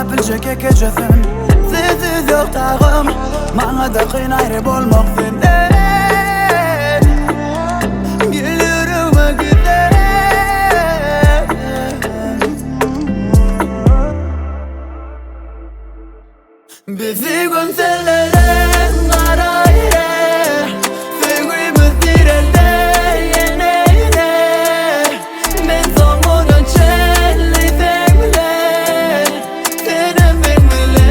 yapilecek geceden Siz yok tağım Bana da kıyın ayrı olmak senden Geliyorum gider Bizi gönderlere karayre Sevgimiz direlde yine Ben sonuna çellisem bile Senin ben bile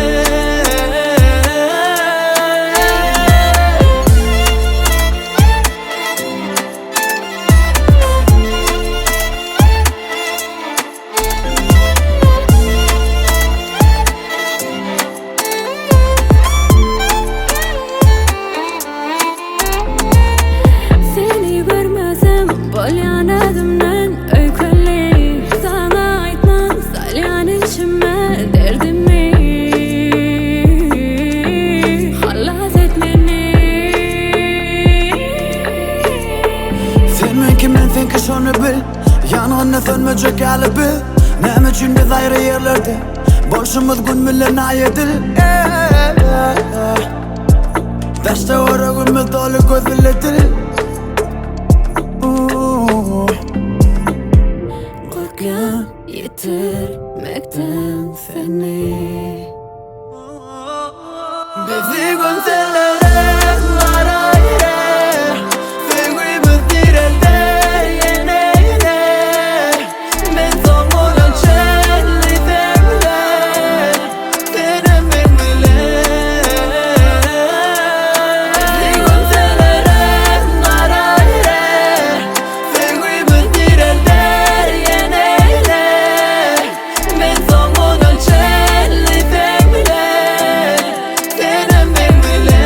Polyanadımdan öyküli Sana aytmam salyan içime derdimi Halas et beni Sen kimden sen ki şunu bil Yanğınla sönmeyecek hali bil Nem için biz ayrı yerlerde Boşumuz gün millen ayedil Taşta orağımız dolu gözledir Korkuyorum yitirmekten seni Bizi gönderlere karayre Sevgimiz direlde yine Ben sonuna çellisem bile Senin ben bile Bizi gönderlere karayre Sevgimiz direlde yine Ben sonuna çellisem bile Senin ben bile